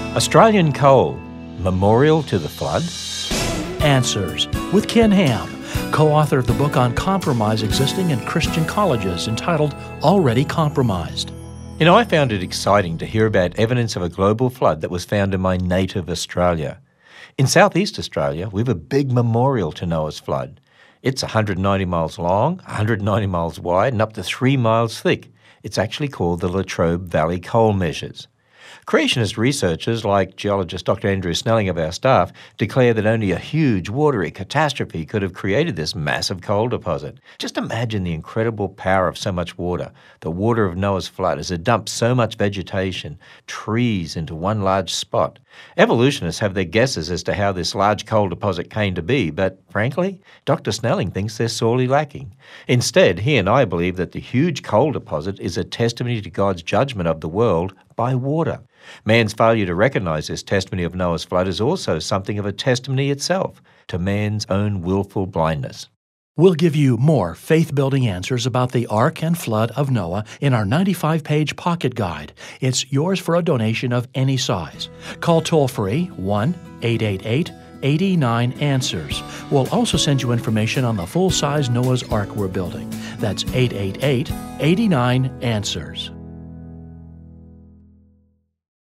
Australian Coal, Memorial to the Flood? Answers with Ken Ham, co-author of the book on compromise existing in Christian colleges entitled Already Compromised. You know, I found it exciting to hear about evidence of a global flood that was found in my native Australia. In southeast Australia, we have a big memorial to Noah's flood. It's 190 miles long, 190 miles wide, and up to 3 miles thick. It's actually called the Latrobe Valley Coal Measures. Creationist researchers like geologist Dr. Andrew Snelling of our staff declare that only a huge watery catastrophe could have created this massive coal deposit. Just imagine the incredible power of so much water. The water of Noah's flood as it dumped so much vegetation, trees into one large spot. Evolutionists have their guesses as to how this large coal deposit came to be, but frankly, Dr. Snelling thinks they're sorely lacking. Instead, he and I believe that the huge coal deposit is a testimony to God's judgment of the world by water. Man's failure to recognize this testimony of Noah's flood is also something of a testimony itself to man's own willful blindness. We'll give you more faith-building answers about the Ark and Flood of Noah in our 95-page pocket guide. It's yours for a donation of any size. Call toll-free 1-888-89-ANSWERS. We'll also send you information on the full-size Noah's Ark we're building. That's 888-89-ANSWERS.